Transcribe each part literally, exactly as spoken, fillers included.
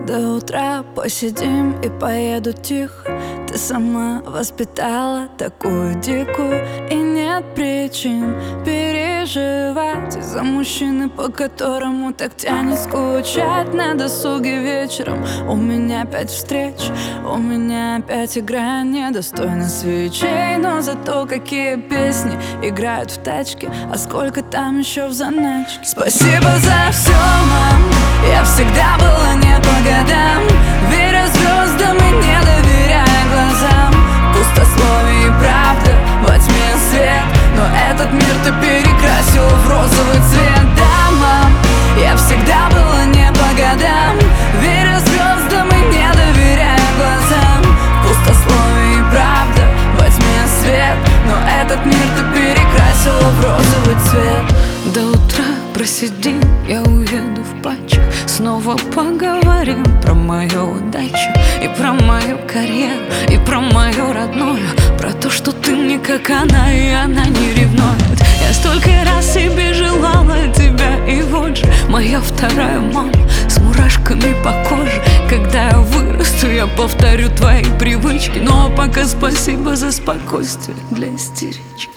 До утра посидим и поеду тихо. Ты сама воспитала такую дикую, и нет причин переживать из-за мужчины, по которому так тянет скучать. На досуге вечером у меня пять встреч, у меня опять игра недостойна свечей. Но зато какие песни играют в тачке, а сколько там еще в заначке. Спасибо за все, мам, я всегда была не по годам, веря звездам и не доверяя глазам. Пустословие и правда, во тьме свет, но этот мир ты перекрасил в розовый цвет. Да, мам, я всегда была не по годам, веря звездам и не доверяя глазам. Пустословие и правда, во тьме свет, но этот мир ты перекрасила в розовый цвет. До утра просидим, я уеду в патчах. Снова поговорим про мою удачу и про мою карьеру, и про мою родную, про то, что ты мне как она, и она не ревнует. Я столько раз себе желала тебя, и вот же моя вторая мама с мурашками по коже. Когда я вырасту, я повторю твои привычки. Ну а пока спасибо за спокойствие для истерички.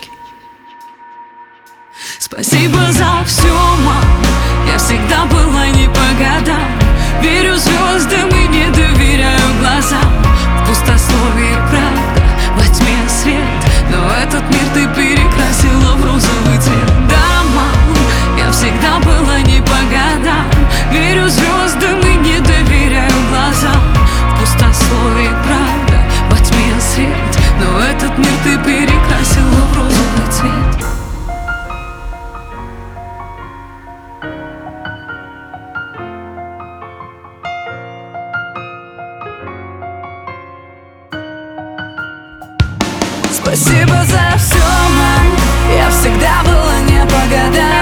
Спасибо за все, мам, я всегда была не по годам, верю звездам и не доверяю глазам. В пустословии правда, во тьме свет, но этот мир ты перекрасила в розовый цвет. Да, мам, я всегда была не по годам, верю звездам и не доверяю глазам. В пустословии правда, во тьме свет, но этот мир ты перекрасила в розовый цвет. Спасибо за все, мам, я всегда была не по годам,